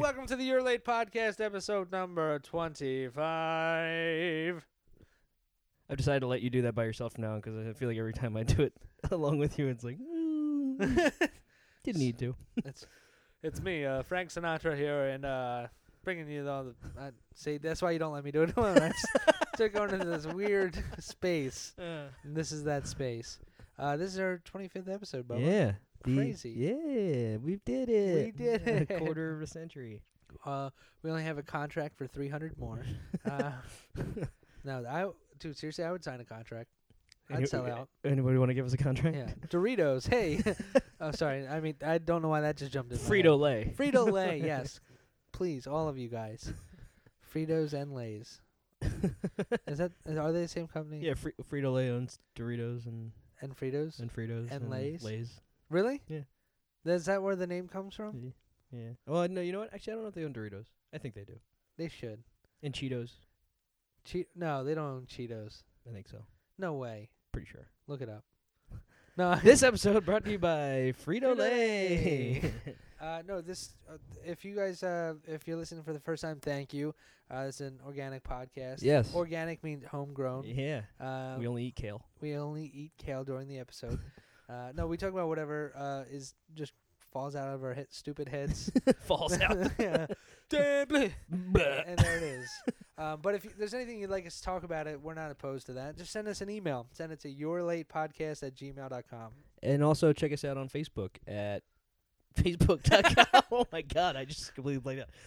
welcome to the You're Late podcast, episode number 25. I've decided to let you do that by yourself now because I feel like every time I do it along with you, it's like, didn't need to. It's me, Frank Sinatra here, and bringing you all the. See, that's why you don't let me do it. I start going into this weird space, and this is that space. This is our 25th episode, Bubba. Yeah. Crazy. Yeah, we did it. We did it. A quarter of a century. We only have a contract for 300 more. No, dude, seriously, I would sign a contract. I'd sell out. Anybody want to give us a contract? Yeah. Doritos, hey. Oh, sorry. I mean, I don't know why that just jumped in my head. Frito-Lay. Frito-Lay, yes. Please, all of you guys. Fritos and Lays. Are they the same company? Yeah, Frito-Lay owns Doritos and Fritos? Fritos And Lays? Lays. Really? Yeah. Is that where the name comes from? Yeah. Well, no, you know what? Actually, I don't know if they own Doritos. I think they do. They should. And Cheetos. No, they don't own Cheetos. I think so. No way. Pretty sure. Look it up. No. This episode brought to you by Frito-Lay. No, this. If you guys, if you're listening for the first time, thank you. It's an organic podcast. Yes. Organic means homegrown. Yeah. We only eat kale. We only eat kale during the episode. No, we talk about whatever is just falls out of our stupid heads. Falls out. Yeah. And there it is. But if there's anything you'd like us to talk about it, we're not opposed to that. Just send us an email. Send it to yourlatepodcast@gmail.com. And also check us out on Facebook at facebook.com. Oh, my God. I just completely blanked out.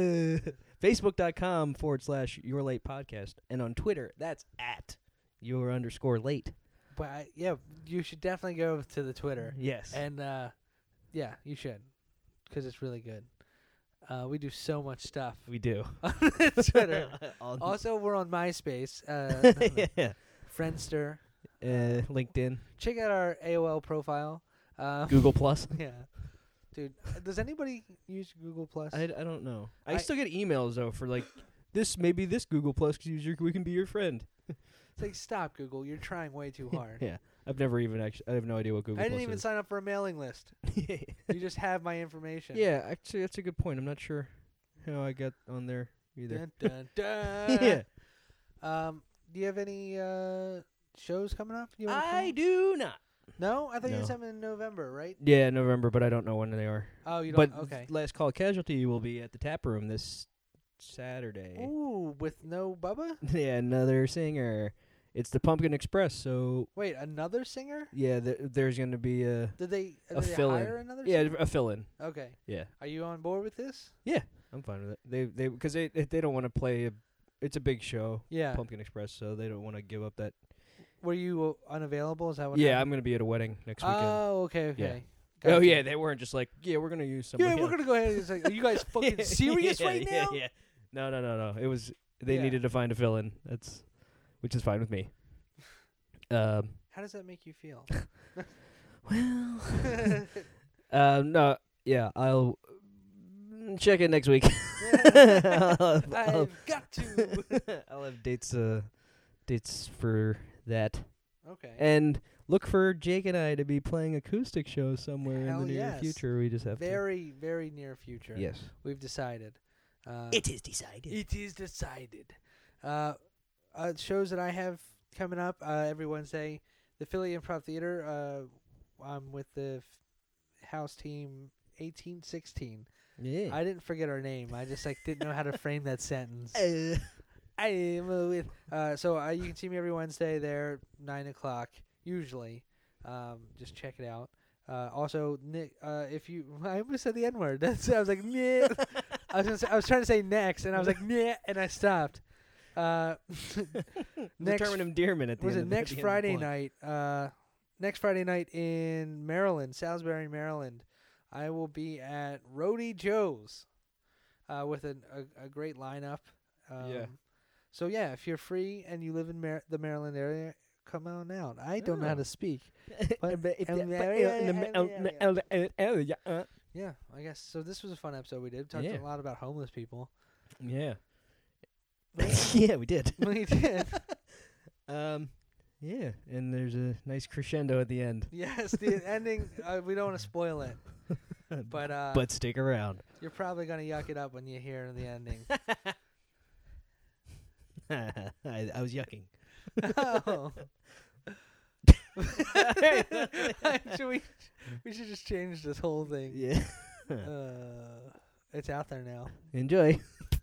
Facebook.com/yourlatepodcast. And on Twitter, that's at @your_late. But, yeah, you should definitely go to the Twitter. Yes. And, yeah, you should. Because it's really good. We do so much stuff. We do. On Twitter. Also, we're on MySpace. Yeah. Friendster. LinkedIn. Check out our AOL profile. Google Plus. Yeah. Dude, does anybody use Google Plus? I don't know. I still get emails, though, for like, this Google Plus user, we can be your friend. It's like, stop, Google. You're trying way too hard. Yeah. I've never even I have no idea what Google Plus is. I didn't even sign up for a mailing list. You just have my information. Yeah, actually, that's a good point. I'm not sure how I got on there either. Dun, dun, dun. Yeah. Do you have any shows coming up? I do not. No? I thought you No. had something in November, right? Yeah, November, but I don't know when they are. Oh, you don't? But Okay. Last Call Casualty will be at the Tap Room this Saturday. Ooh, with no Bubba? Yeah, another singer. It's the Pumpkin Express, so Wait, another singer? yeah, there's going to be a Did they fill-in. hire another yeah singer? a fill-in. Okay. Yeah, Are you on board with this? I'm fine with it. They because they don't want to play. It's a big show, Yeah. Pumpkin Express, so they don't want to give up that. Were you unavailable? Is that what Yeah, happened? I'm going to be at a wedding next weekend. Oh, okay. Yeah. Oh, Oh yeah, they weren't just like, yeah, we're gonna use somebody. Yeah, we're else. gonna go ahead and say, are you guys fucking serious right now? Yeah. No. It was they Yeah. needed to find a fill-in. Which is fine with me. How does that make you feel? Well, no, yeah, I'll check it next week. I've got to. I'll have dates for that, Okay. and look for Jake and I to be playing acoustic shows somewhere Hell in the near yes. future. We just have Very, very near future. to. Yes. We've decided. It is decided. It is decided. Shows that I have coming up every Wednesday. The Philly Improv Theater. I'm with the house team 1816. Yeah. I didn't forget our name. I just didn't know how to frame that sentence. I am with. So you can see me every Wednesday there, 9:00 usually. Just check it out. Also, Nick, if you, I almost said the N-word. I was like, nah. I was trying to say next, and I was like, nah, and I stopped. Determined endearment at the Was end it of next at the end of the Friday plot. night? Next Friday night in Maryland, Salisbury, Maryland. I will be at Roadie Joe's with a great lineup. Yeah. So, yeah, if you're free and you live in the Maryland area, come on out. I don't know how to speak. Yeah, I guess. So this was a fun episode we did. We talked a lot about homeless people. Yeah. Yeah, we did. We did. Yeah, and there's a nice crescendo at the end. Yes, the ending, we don't want to spoil it. But stick around. you're probably gonna yuck it up when you hear the ending. I was yucking. Oh. Actually, we should just change this whole thing. Yeah. It's out there now. Enjoy.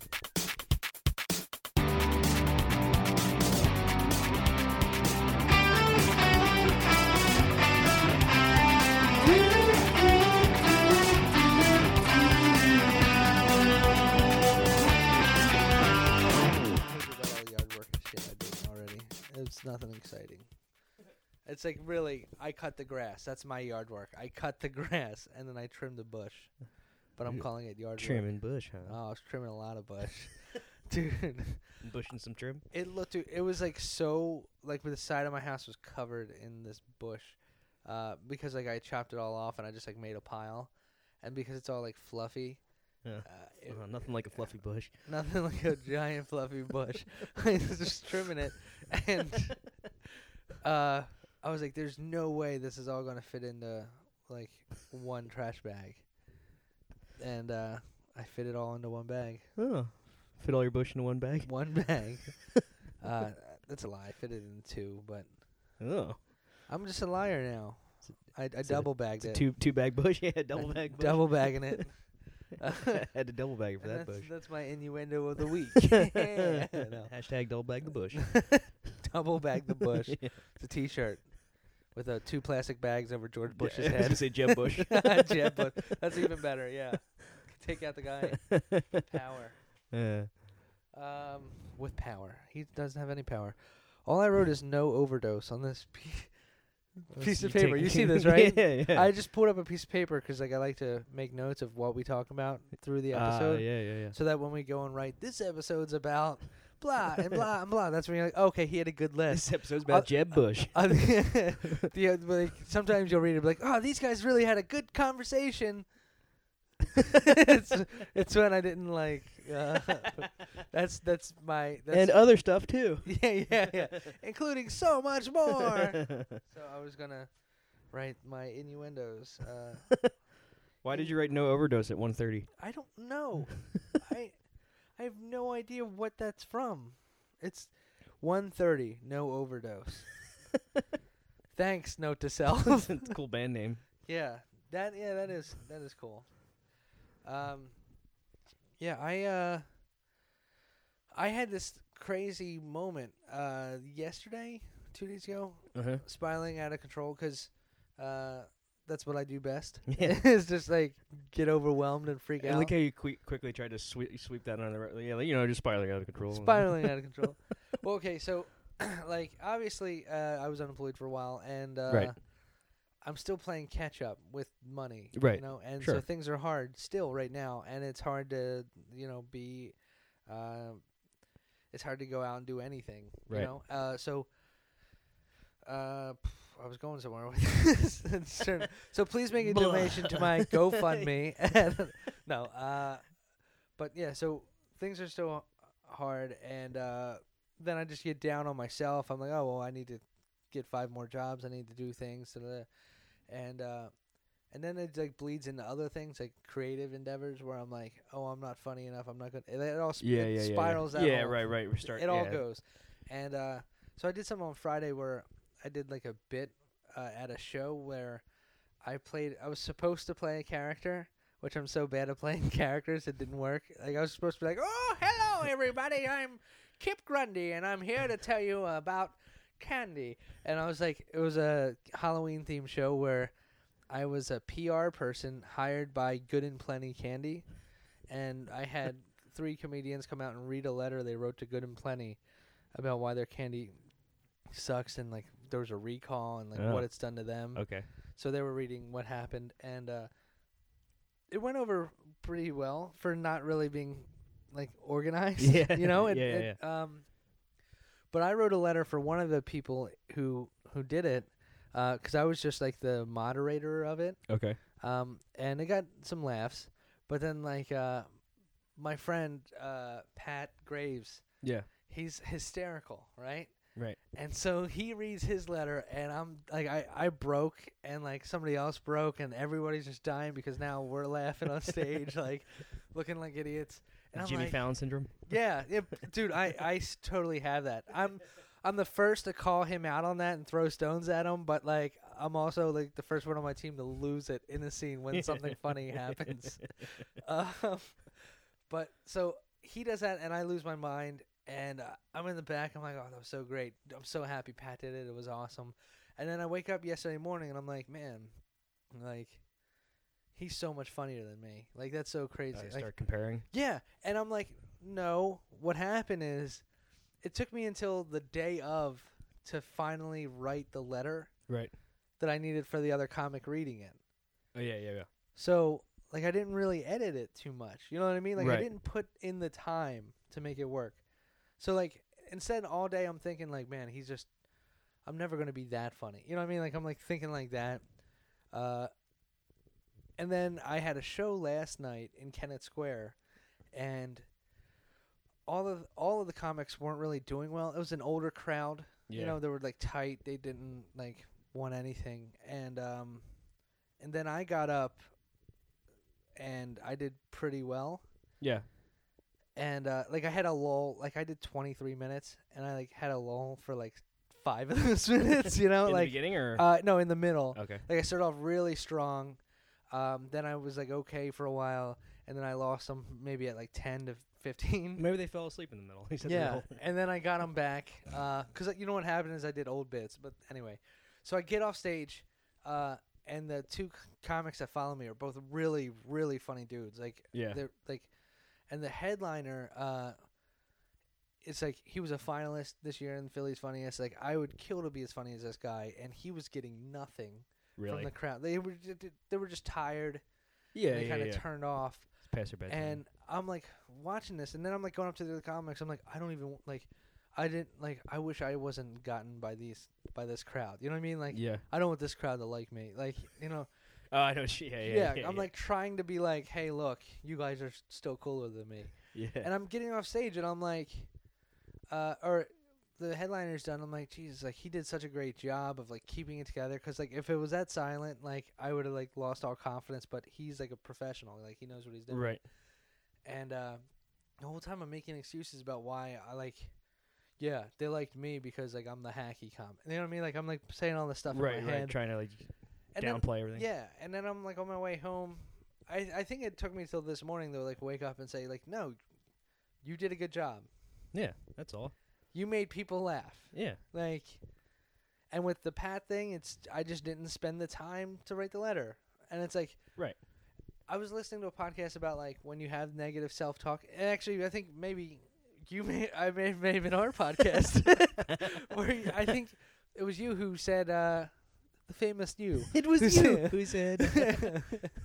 It's nothing exciting. It's like really, I cut the grass. That's my yard work. I cut the grass and then I trim the bush. But I'm calling it yard work. Trimming bush, huh? Oh, I was trimming a lot of bush. Dude. Bushing some trim? It was like so, like the side of my house was covered in this bush. Because like I chopped it all off and I just like made a pile. And because it's all like fluffy. Yeah. Nothing like a fluffy bush. Nothing like a giant fluffy bush. I was just trimming it. And I was like, there's no way this is all going to fit into like one trash bag. And I fit it all into one bag. Oh. Fit all your bush into one bag? One bag. That's a lie. I fit it in two, but I'm just a liar now. I double bagged it. Two bag bush? Yeah, double bag bush. Double bagging it. I had to double bag it for that bush. That's my innuendo of the week. No. Hashtag double bag the bush. Double bag the bush. Yeah. It's a T-shirt with 2 plastic bags over George Bush's I was head. gonna say Jeb Bush. Jeb Bush. That's even better. Yeah. Take out the guy. Power. Yeah. With power. He doesn't have any power. All I wrote is no overdose on this piece of paper. You see this, right? Yeah. I just pulled up a piece of paper because like I like to make notes of what we talk about through the episode. Yeah. So that when we go and write, this episode's about blah and blah and blah. That's when you're like, okay, he had a good list. This episode's about Jeb Bush. Like, sometimes you'll read it and be like, oh, these guys really had a good conversation. it's when I didn't like. That's and other stuff too. Yeah, including so much more. So I was gonna write my innuendos. Why did you write no overdose at 1:30? I don't know. I have no idea what that's from. It's 1:30, no overdose. Thanks, note to self. It's a cool band name. Yeah, that is cool. I had this crazy moment yesterday, 2 days ago, spiraling out of control because that's what I do best. Yeah. It's just like get overwhelmed and freak I out. like how you quickly tried to sweep that under the just spiraling out of control. Spiraling out of control. Well, okay, so like obviously I was unemployed for a while and right. I'm still playing catch up with money, right? You know, and sure. so things are hard still right now, and it's hard to, be, it's hard to go out and do anything, right? You know, I was going somewhere with this. So please make a donation to my GoFundMe. No, but yeah, so things are still hard, and then I just get down on myself. I'm like, oh well, I need to get 5 more jobs. I need to do things. And then it like bleeds into other things like creative endeavors where I'm like, oh, I'm not funny enough. I'm not good. It all spirals out. Yeah, right. We start. It all goes. And so I did something on Friday where I did like a bit at a show where I was supposed to play a character, which I'm so bad at playing characters it didn't work. Like I was supposed to be like, oh, hello everybody, I'm Kip Grundy and I'm here to tell you about candy. And I was like, it was a Halloween themed show where I was a PR person hired by Good and Plenty Candy, and I had 3 comedians come out and read a letter they wrote to Good and Plenty about why their candy sucks and like there was a recall and like what it's done to them. Okay. So they were reading what happened, and it went over pretty well for not really being like organized. Yeah. You know. Yeah. But I wrote a letter for one of the people who did it, because I was just like the moderator of it. Okay. And it got some laughs, but then like my friend Pat Graves. Yeah. He's hysterical, right? Right. And so he reads his letter, and I'm like, I broke, and like somebody else broke, and everybody's just dying because now we're laughing on stage, like looking like idiots. And I'm Jimmy like, Fallon syndrome. yeah, dude, I totally have that. I'm the first to call him out on that and throw stones at him, but like I'm also like the first one on my team to lose it in the scene when something funny happens. But so he does that, and I lose my mind. And I'm in the back. I'm like, oh, that was so great. I'm so happy Pat did it. It was awesome. And then I wake up yesterday morning, and I'm like, man, like, he's so much funnier than me. Like, that's so crazy. I Like, start comparing. yeah. And I'm like, no. What happened is it took me until the day of to finally write the letter Right. that I needed for the other comic reading it. Oh, yeah. So, like, I didn't really edit it too much. You know what I mean? Like, I Right. didn't put in the time to make it work. So, like, instead all day I'm thinking, like, man, I'm never going to be that funny. You know what I mean? Like, I'm, like, thinking like that. And then I had a show last night in Kennett Square, and all of the comics weren't really doing well. It was an older crowd. Yeah. You know, they were, like, tight. They didn't, like, want anything. And then I got up, and I did pretty well. Yeah. And, like, I had a lull. Like, I did 23 minutes, and I, like, had a lull for, like, 5 of those minutes, you know? In like, the beginning or? no, in the middle. Okay. Like, I started off really strong. Then I was, like, okay for a while, and then I lost them maybe at, like, 10 to 15. Maybe they fell asleep in the middle. He said Yeah, and then I got them back. Because, you know what happened is I did old bits. But anyway, so I get off stage, and the two comics that follow me are both really, really funny dudes. Like, Yeah. they're, like... And the headliner, it's like he was a finalist this year in Philly's Funniest. Like, I would kill to be as funny as this guy, and he was getting nothing Really? from the crowd. They were just tired. Yeah, They kind of yeah. turned off. Pass your bedtime. And I'm like watching this, and then I'm like going up to the other comics. I'm like, I don't even like. I didn't like. I wish I wasn't gotten by this crowd. You know what I mean? Like, yeah. I don't want this crowd to like me. Like, you know. Oh, I know. Yeah. I'm like trying to be like, hey, look, you guys are still cooler than me. Yeah. And I'm getting off stage, and I'm like, or the headliner's done. I'm like, Jesus, like he did such a great job of like keeping it together. Because like if it was that silent, like I would have like lost all confidence. But he's like a professional, like he knows what he's doing. Right. And the whole time I'm making excuses about why I like. Yeah, they liked me because like I'm the hacky comic. You know what I mean? Like I'm like saying all this stuff in my head. Trying to like And downplay everything. Yeah, and then I'm like on my way home. I think it took me till this morning to like wake up and say like, no, you did a good job. Yeah, that's all. You made people laugh. Yeah. Like, and with the Pat thing, I just didn't spend the time to write the letter. And it's like, right. I was listening to a podcast about like when you have negative self-talk. And actually, I think maybe I may have been our podcast where I think it was you who said the famous you. It was you who said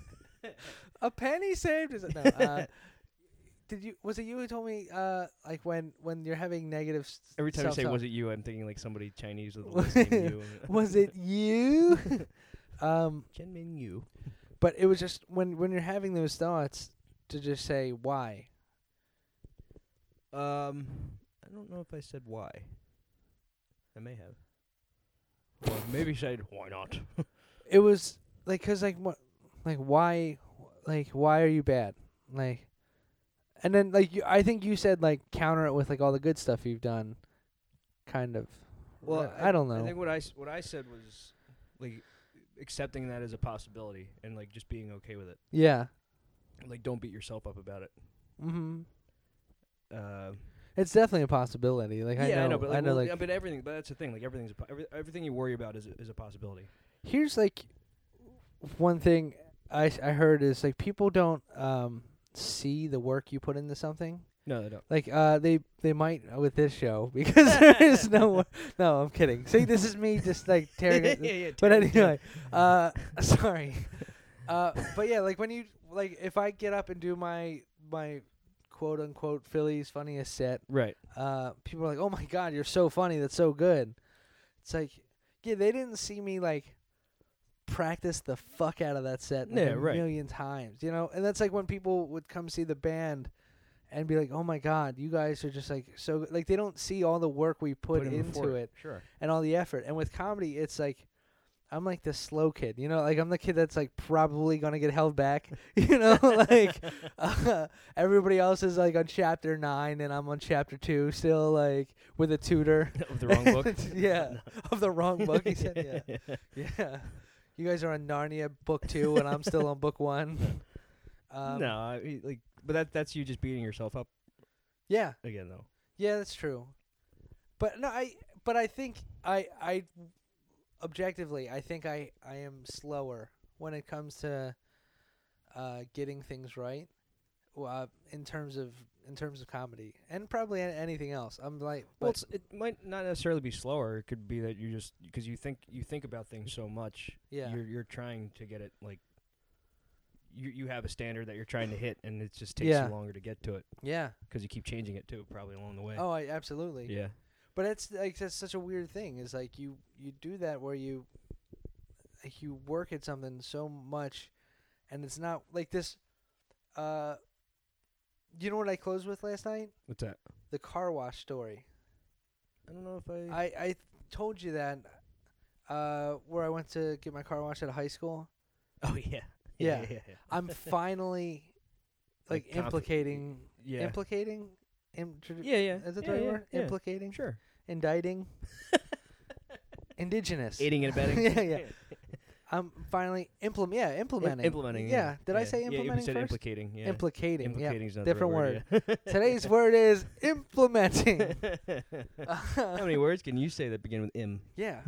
a penny saved. Is it no? Was it you who told me like when you're having negative every time you say self-talk? was it you, I'm thinking like somebody Chinese with a last name you. Was it you? Chen Min Yu. But it was just when you're having those thoughts to just say why. I don't know if I said why. I may have. Or maybe said why not. It was like cause why are you bad? Like, and then like I think you said like counter it with like all the good stuff you've done, kind of. Well, I don't know. I think what I said was like accepting that as a possibility and like just being okay with it. Yeah. Like don't beat yourself up about it. Mhm. It's definitely a possibility. Like yeah, I know, but but everything. But that's the thing. Like everything's everything you worry about is a possibility. Here's like one thing I heard is like people don't see the work you put into something. No, they don't. Like they might with this show because there is no I'm kidding. See, this is me just like tearing it. yeah, But anyway, sorry. But yeah, like when you like if I get up and do my quote unquote Philly's Funniest set, right? People are like, "Oh my God, you're so funny. That's so good." It's like, yeah, they didn't see me like practice the fuck out of that set like, a million times, you know. And that's like when people would come see the band, and be like, oh my God, you guys are just like so good. Like they don't see all the work we put in into before. it Sure. and all the effort. And with comedy, it's like I'm like the slow kid, you know, like I'm the kid that's like probably gonna get held back, you know, like everybody else is like on chapter 9 and I'm on chapter 2 still, like with a tutor. Of the wrong book. Yeah, of the wrong book. He said, yeah. You guys are on Narnia book 2 and I'm still on book 1. No, but that's you just beating yourself up Yeah. again, though. Yeah, that's true. But no, I think I objectively, I think I am slower when it comes to getting things right, in terms of comedy and probably anything else. I'm like, well, it might not necessarily be slower. It could be that you just because you think about things so much. Yeah. You're trying to get it like. You have a standard that you're trying to hit, and it just takes you longer to get to it. Yeah. Because you keep changing it too, probably along the way. Oh, absolutely. Yeah. But it's like that's such a weird thing. Is like you do that where you work at something so much, and it's not like this. You know what I closed with last night? What's that? The car wash story. I don't know if I. I told you that where I went to get my car washed at a high school. Oh yeah. Yeah. I'm finally like implicating. Yeah. Implicating. Yeah. Is that the right word? Yeah. Implicating. Sure. Indicting. Indigenous. Aiding and abetting. Yeah. I'm finally implementing. Implementing. Yeah. Did I say implementing you said first? implicating. Yeah. Implicating. Implicating is not different the word. right word. Today's word is implementing. How many words can you say that begin with im? Yeah.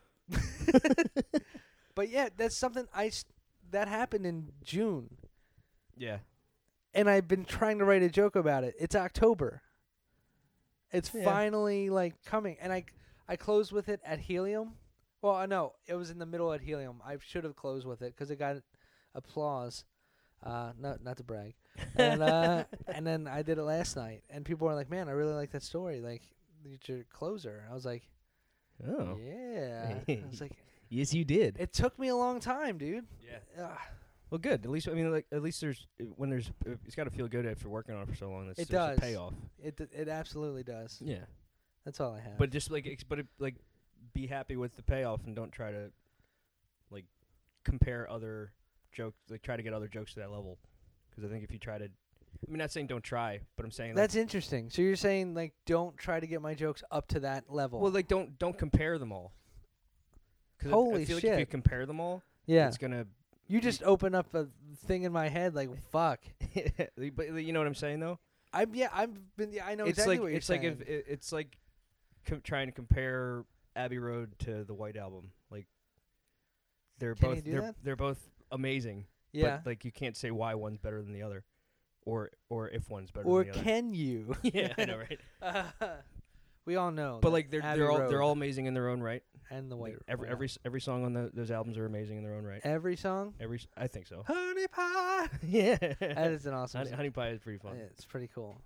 But yeah, that's something that happened in June. Yeah. And I've been trying to write a joke about it. It's October. It's finally like coming, and I closed with it at Helium. Well, no, it was in the middle at Helium. I should have closed with it because it got applause. Not to brag. And and then I did it last night, and people were like, "Man, I really like that story. Like, it's your closer." And I was like, "Oh, yeah." I was like, "Yes, you did." It took me a long time, dude. Yeah. Well, good. At least there's when there's it's got to feel good after working on it for so long. It there's does. a payoff. It absolutely does. Yeah. That's all I have. But just be happy with the payoff and don't try to like compare other jokes. Like try to get other jokes to that level. Because I think if you try to, not saying don't try, but I'm saying that's interesting. So you're saying like don't try to get my jokes up to that level. Well, like don't compare them all. Holy I feel shit! Like if you compare them all, it's gonna. You just open up a thing in my head like fuck. But you know what I'm saying though. I know exactly what you're saying. It's like trying to compare Abbey Road to the White Album. Like they're both amazing. Yeah. But like you can't say why one's better than the other, or if one's better than the other. Or can you? Yeah, I know, right? We all know. But like they're all amazing in their own right. And the White. Every song on those albums are amazing in their own right. Every song. I think so. Honey Pie. Yeah. That is an awesome. Honey Pie is pretty fun. Yeah, it's pretty cool.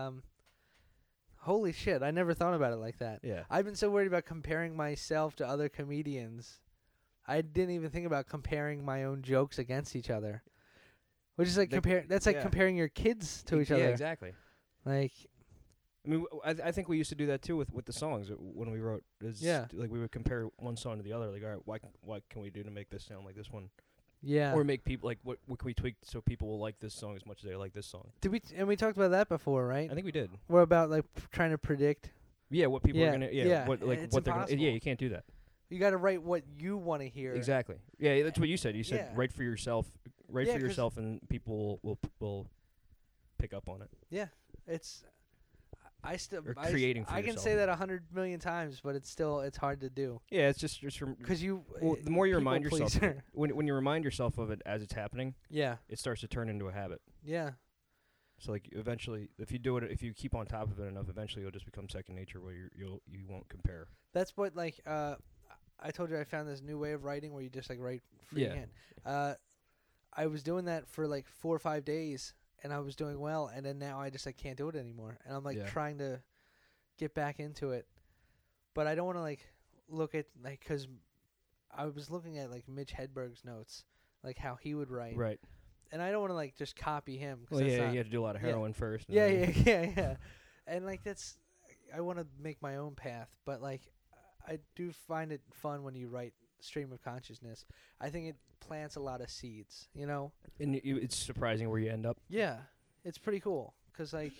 Holy shit! I never thought about it like that. Yeah. I've been so worried about comparing myself to other comedians. I didn't even think about comparing my own jokes against each other. Which is like comparing your kids to each other. Yeah, exactly. Like, I mean, I think we used to do that too with the songs when we wrote. Like we would compare one song to the other. Like, all right, what can we do to make this sound like this one? Yeah. Or make people like what can we tweak so people will like this song as much as they like this song? We talked about that before, right? I think we did. What about like trying to predict? Yeah, what people are gonna. Yeah, what it's what they're impossible. gonna. Yeah, you can't do that. You got to write what you want to hear. Exactly. Yeah, that's what you said. You said write for yourself. Write for yourself, and people will pick up on it. Yeah, it's. Creating for I can yourself. say that 100 million times, but it's hard to do. Yeah, it's just from because you. Well, the more you remind yourself, pleaser. when you remind yourself of it as it's happening, it starts to turn into a habit. Yeah. So like eventually, if you keep on top of it enough, eventually it'll just become second nature where you won't compare. That's what like I told you I found this new way of writing where you just like write freehand. I was doing that for like 4 or 5 days. And I was doing well, and then now I just can't do it anymore. And I'm trying to get back into it, but I don't want to look at because I was looking at Mitch Hedberg's notes, like how he would write. Right. and I don't want to like just copy him. Well, you had to do a lot of heroin first. and Yeah, then- yeah. And like I want to make my own path, but like I do find it fun when you write stream of consciousness. I think it plants a lot of seeds, you know? And it's surprising where you end up. Yeah, it's pretty cool. 'Cause like,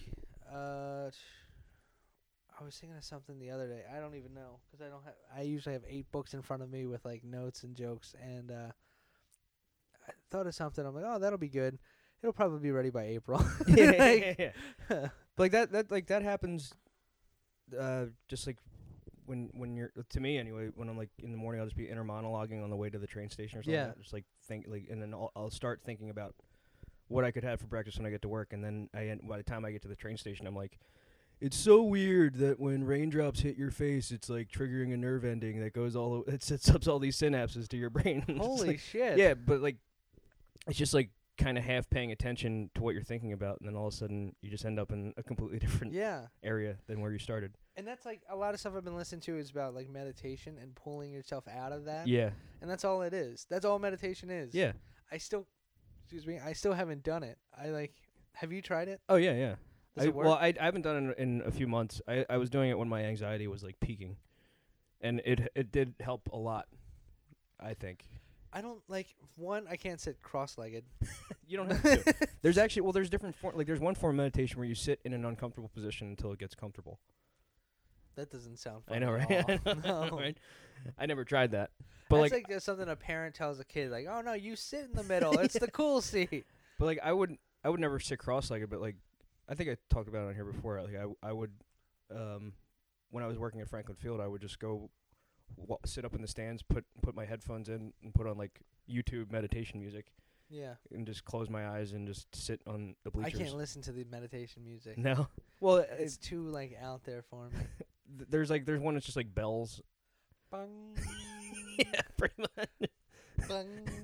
I was thinking of something the other day. I don't even know, 'cause I usually have 8 books in front of me with like notes and jokes, and I thought of something. I'm like, oh, that'll be good. It'll probably be ready by April. Yeah. But like that happens, just like when you're, to me anyway, when I'm like in the morning, I'll just be inner monologuing on the way to the train station or something. Yeah. Like that. Just like think like, and then I'll start thinking about what I could have for breakfast when I get to work, and then by the time I get to the train station, I'm like, it's so weird that when raindrops hit your face, it's like triggering a nerve ending that goes it sets up all these synapses to your brain. It's Holy like, shit. yeah, but like, it's just like kind of half paying attention to what you're thinking about, and then all of a sudden you just end up in a completely different Yeah. area than where you started. And that's like a lot of stuff I've been listening to is about like meditation and pulling yourself out of that. Yeah. And that's all it is. That's all meditation is. Yeah. I still haven't done it. Have you tried it? Oh yeah, yeah. Does it work? Well, I haven't done it in a few months. I was doing it when my anxiety was like peaking, and it did help a lot, I think. I don't I can't sit cross-legged. You don't have to. There's different there's one form of meditation where you sit in an uncomfortable position until it gets comfortable. That doesn't sound fun. I know, at right? all. I know, No. right? I never tried that. But That's like something a parent tells a kid, like, "Oh no, you sit in the middle. It's the cool seat." But like I would never sit cross-legged, but like I think I talked about it on here before. Like I would when I was working at Franklin Field, I would just go sit up in the stands, put my headphones in, and put on like YouTube meditation music, Yeah. and just close my eyes and just sit on the I bleachers. can't listen to the meditation music. No. Well, It's too like out there for me. there's one that's just like bells. Bung, Yeah, pretty much. bung,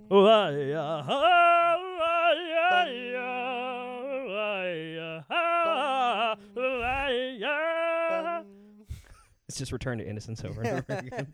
bung. It's just Return to Innocence over and over again.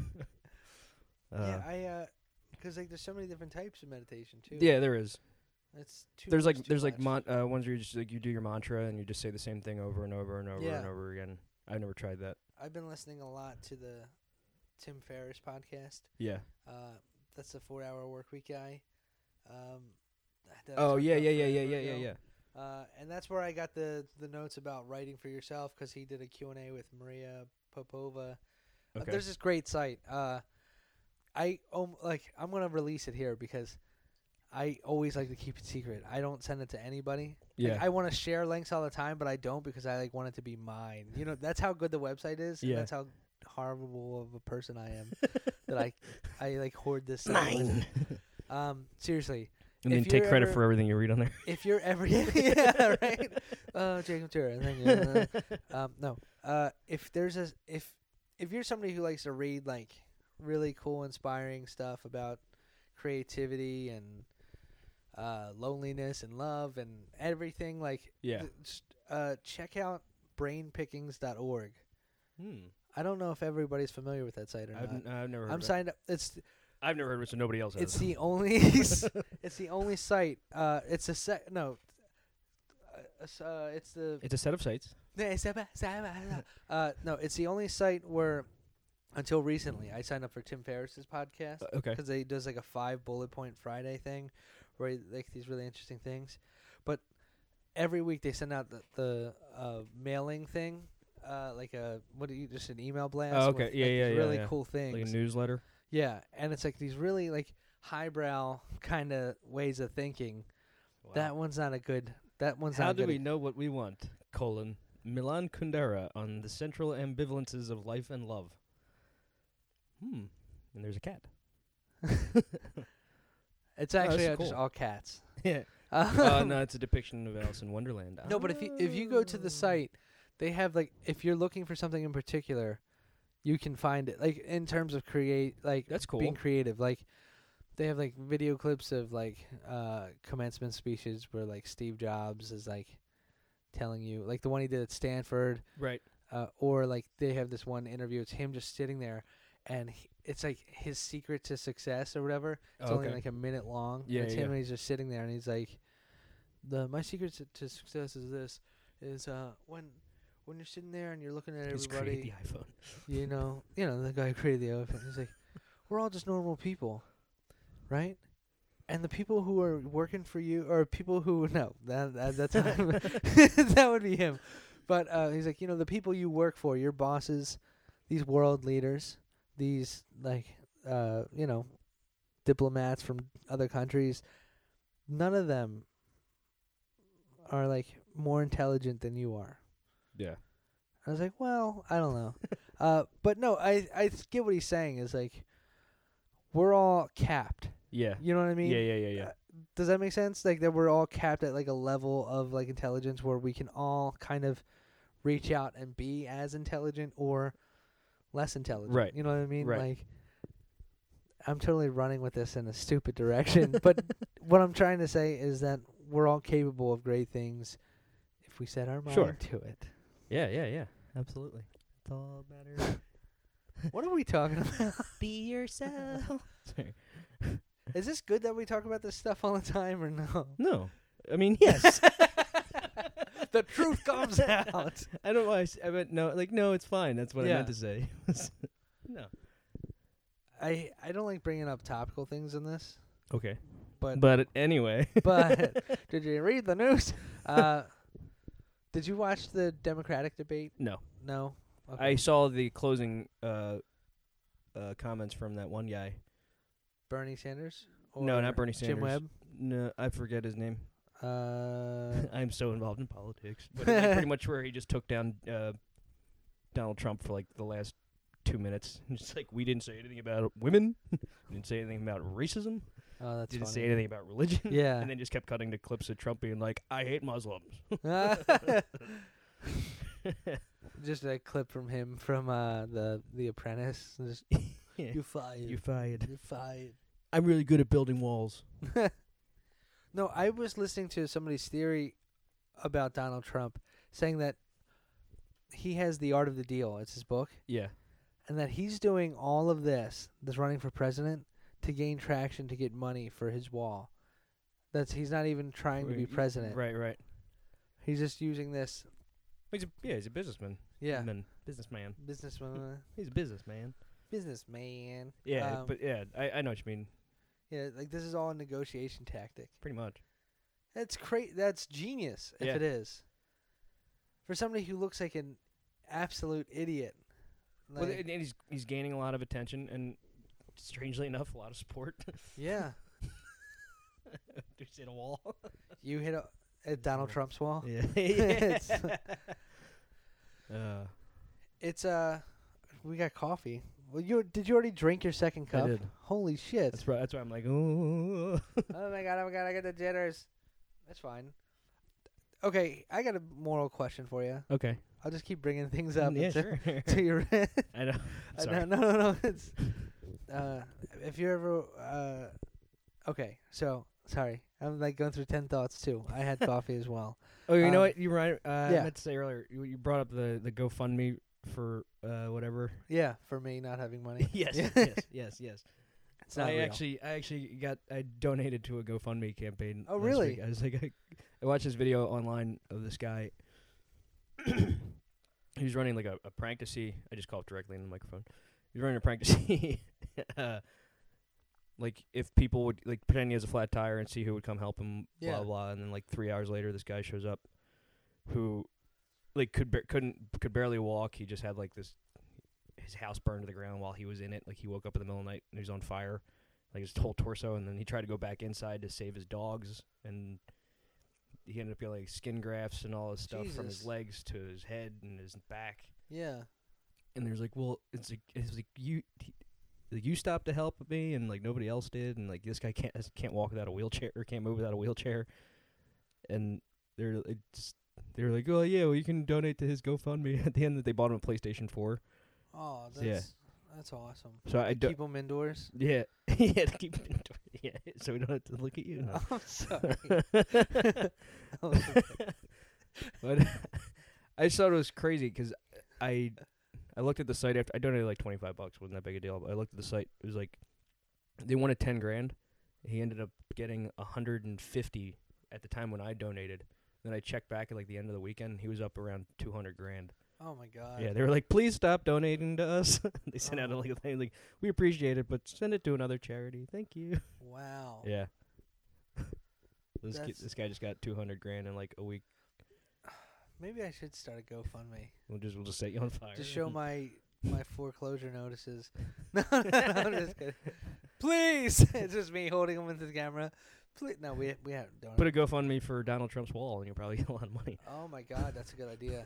Yeah, because like there's so many different types of meditation too. Yeah, there is. It's too. There's much. ones where you just like you do your mantra and you just say the same thing over and over and over Yeah. and over again. I've never tried that. I've been listening a lot to the Tim Ferriss podcast. Yeah. That's the 4-Hour Workweek guy. That I Oh talked yeah, about yeah, forever yeah, yeah, yeah, ago. yeah. And that's where I got the notes about writing for yourself, because he did a Q&A with Maria Popova. Okay. There's this great site. I'm gonna release it here because I always like to keep it secret. I don't send it to anybody. Yeah. Like, I want to share links all the time, but I don't, because I like want it to be mine. You know, that's how good the website is. Yeah. And that's how horrible of a person I am that I like hoard this stuff. Seriously. And then if take you're credit ever- for everything you read on there. If you're ever yeah, right. Jacob Tura, thank you. No. If you're somebody who likes to read like really cool, inspiring stuff about creativity and loneliness and love and everything, like Yeah. check out brainpickings.org. Hmm. I don't know if everybody's familiar with that site or not. I've never heard I'm of it. signed up. I've never heard of it, so nobody else has. It's the only it's the only site. It's a no. It's the It's a set of sites. no. It's the only site where, until recently, I signed up for Tim Ferriss's podcast Okay. because he does like a 5 bullet point Friday thing, where he like these really interesting things. But every week they send out the mailing thing, like just an email blast. Oh, okay. with, Yeah, like, yeah, these yeah, really yeah. cool things. Like a newsletter. Yeah, and it's like these really like highbrow kind of ways of thinking. Wow. That one's not a good. That one's How not do good. we know what we want? Milan Kundera on the central ambivalences of life and love. And there's a cat. It's actually that's just cool. all cats. Yeah. No, it's a depiction of Alice in Wonderland. No, but if you go to the site, they have like, if you're looking for something in particular, you can find it. Like in terms of That's cool. being creative. Like they have like video clips of like commencement speeches where like Steve Jobs is like telling you, like the one he did at Stanford, Right. or like they have this one interview. It's him just sitting there, and it's like his secret to success or whatever. It's only like a minute long. Yeah, It's yeah. him and he's just sitting there and he's like, my secret to success is this, is when you're sitting there and you're looking at He's everybody, created the iPhone. you know, the guy who created the iPhone. He's like, we're all just normal people, right? And the people who are working for you are people who that's that would be him. But he's like, the people you work for, your bosses, these world leaders, these diplomats from other countries, none of them are like more intelligent than you are. Yeah. I was like, well, I don't know. But no, I get what he's saying is like, we're all capped. Yeah. You know what I mean? Yeah. Does that make sense? Like that we're all capped at like a level of like intelligence where we can all kind of reach out and be as intelligent or less intelligent. Right. You know what I mean? Right. Like I'm totally running with this in a stupid direction, but what I'm trying to say is that we're all capable of great things if we set our mind to it. Yeah. Absolutely. It's all matters. What are we talking about? Be yourself. Sorry. Is this good that we talk about this stuff all the time or no? No. I mean, yes. The truth comes out. I don't know why I meant no. Like, no, it's fine. That's what I meant to say. No. I don't like bringing up topical things in this. Okay. But anyway. But did you read the news? Did you watch the Democratic debate? No. No? Okay. I saw the closing comments from that one guy. Bernie Sanders? Or No, not Bernie Sanders. Jim Webb? No, I forget his name. Uh, I'm so involved in politics. But like pretty much where he just took down Donald Trump for like the last 2 minutes. Just like, we didn't say anything about women. We didn't say anything about racism. oh, that's Didn't funny. say anything about religion. Yeah. And then just kept cutting to clips of Trump being like, I hate Muslims. Just a clip from him from the Apprentice. Just, Yeah. You fired. You're fired. You're fired. I'm really good at building walls. No, I was listening to somebody's theory about Donald Trump saying that he has The Art of the Deal. It's his book. Yeah. And that he's doing all of this running for president, to gain traction to get money for his wall. He's not even trying to be president. Right. He's just using this. He's a businessman. Yeah. Businessman. Businessman. He's a businessman. Businessman. Yeah, but yeah, I know what you mean. Yeah, like this is all a negotiation tactic. Pretty much. That's That's genius if it is. For somebody who looks like an absolute idiot. Well, and he's gaining a lot of attention and, strangely enough, a lot of support. Yeah. Just hit a wall. You hit a Donald Trump's wall? Yeah. It's we got coffee. Well, did you already drink your second cup? I did. Holy shit. That's right. That's why I'm like, oh. Oh my god, I get the jitters. That's fine. Okay, I got a moral question for you. Okay. I'll just keep bringing things up Yeah, until, sure. till you're I know. Sorry. No. It's if you ever okay, so sorry. I'm like going through 10 thoughts too. I had coffee as well. Oh, you know what? You're right. I yeah. meant to say earlier, you brought up the GoFundMe for whatever. Yeah, for me not having money. Yes. It's not I real. actually I donated to a GoFundMe campaign. Oh, last really? week. I was like, I watched this video online of this guy. He was running like a prank to see. I just call it directly in the microphone. He was running a prank to see, like if people would like pretend he has a flat tire and see who would come help him. Yeah. Blah blah. And then like 3 hours later, this guy shows up, who, like could barely walk. He just had like his house burned to the ground while he was in it. Like he woke up in the middle of the night and he was on fire, like his whole torso. And then he tried to go back inside to save his dogs, and he ended up getting like skin grafts and all this stuff from his legs to his head and his back. Yeah. And there's like, well, it's like you stopped to help me, and like nobody else did, and like this guy can't walk without a wheelchair or can't move without a wheelchair. And they're like, oh yeah, well you can donate to his GoFundMe. At the end, that they bought him a PlayStation 4. Oh, that's awesome. So I keep them indoors. Yeah, yeah, to keep him indoors. Yeah, so we don't have to look at you. No. I'm sorry. But I just thought it was crazy because I I looked at the site after I donated like $25. Wasn't that big a deal? But I looked at the site. It was like they wanted 10 grand. He ended up getting 150 at the time when I donated. Then I checked back at like the end of the weekend. He was up around 200 grand. Oh my god. Yeah, they were like, "Please stop donating to us." They sent out a thing like, "We appreciate it, but send it to another charity. Thank you." Wow. Yeah. This guy just got 200 grand in like a week. Maybe I should start a GoFundMe. We'll just set you on fire. Just show my foreclosure notices. No, I'm just kidding. Please, it's just me holding them into the camera. Please, no, we haven't done Put a GoFundMe for Donald Trump's wall, and you'll probably get a lot of money. Oh my god, that's a good idea.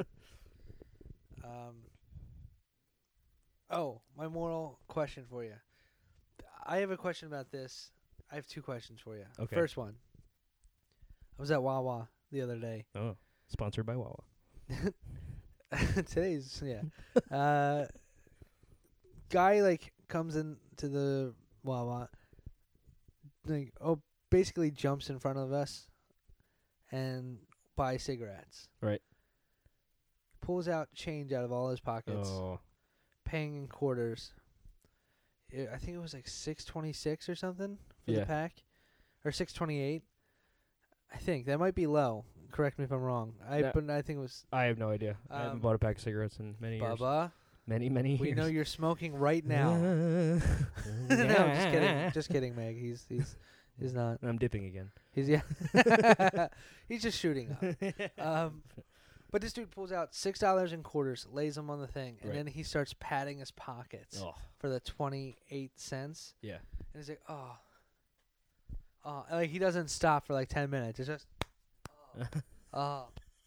My moral question for you. I have a question about this. I have two questions for you. Okay. First one. I was at Wawa the other day. Oh, sponsored by Wawa. Today's, yeah. Guy, like, comes into the Wawa, like, basically jumps in front of us and buys cigarettes. Right. Pulls out change out of all his pockets. Oh. Paying in quarters. I think it was like $6.26 or something for the pack, or $6.28. I think that might be low. Correct me if I'm wrong. But I think it was. I have no idea. I haven't bought a pack of cigarettes in many years. Bubba, Many years. we know you're smoking right now. No, just kidding. Just kidding, Meg. He's not. I'm dipping again. He's he's just shooting up. But this dude pulls out $6 in quarters, lays them on the thing, and then he starts patting his pockets for the 28 cents. Yeah. And he's like, oh, like he doesn't stop for like 10 minutes. It's just, Yeah,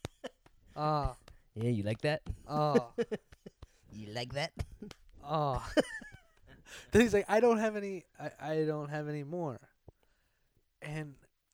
you like that? You like that? Then he's like, I don't have any more. And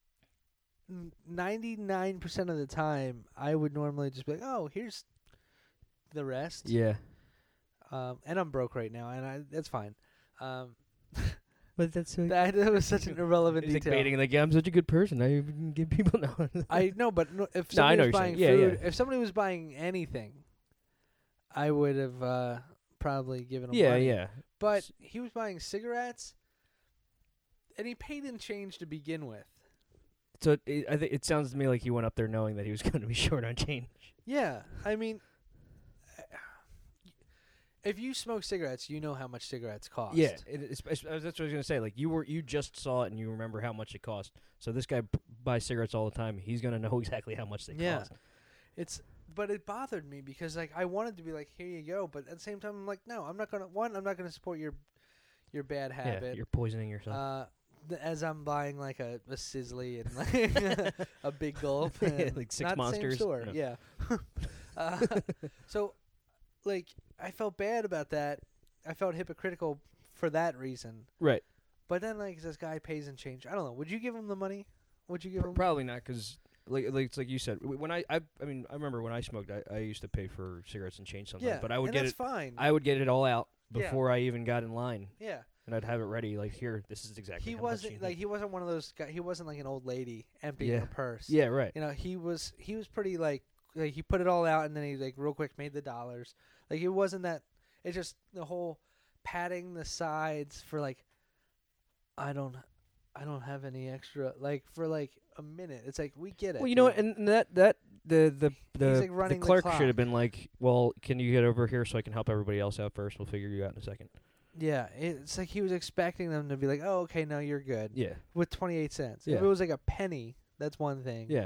99% of the time, I would normally just be like, oh, here's the rest. Yeah. And I'm broke right now, and that's fine. But that's so that was such an irrelevant he's detail. like baiting, like, yeah, I'm such a good person. I give people no. I know, but if No, I somebody know was what buying you're saying. food, if somebody was buying anything, I would have probably given him money. Yeah. But he was buying cigarettes, and he paid in change to begin with. So I think it sounds to me like he went up there knowing that he was going to be short on change. Yeah, I mean, if you smoke cigarettes, you know how much cigarettes cost. Yeah, that's what I was going to say. Like you just saw it and you remember how much it cost. So this guy buys cigarettes all the time. He's going to know exactly how much they cost. But it bothered me because like I wanted to be like, here you go, but at the same time I'm like, no, I'm not gonna support your bad habit. Yeah, you're poisoning yourself. As I'm buying like a Sizzly and like a Big Gulp, and like 6 not Monsters. The same store. No. Yeah. So, like, I felt bad about that. I felt hypocritical for that reason. Right. But then, like, this guy pays in change. I don't know. Would you give him the money? Would you give him? Probably not, because like it's like you said. When I mean, I remember when I smoked, I used to pay for cigarettes and change sometimes. Yeah, but I would and get that's it. fine. I would get it all out before I even got in line. Yeah. And I'd have it ready, like, here, this is exactly how much you need. He wasn't one of those guys. He wasn't like an old lady emptying her purse. Yeah, right. You know, he was pretty like he put it all out and then he like real quick made the dollars. Like it wasn't that. It's just the whole patting the sides for like I don't have any extra, like for like a minute. It's like we get it. Well, you know what, and that the running the clerk clock. should have been like, well, can you get over here so I can help everybody else out first? We'll figure you out in a second. Yeah, it's like he was expecting them to be like, oh, okay, no, you're good. Yeah. With 28 cents. Yeah. If it was like a penny, that's one thing. Yeah.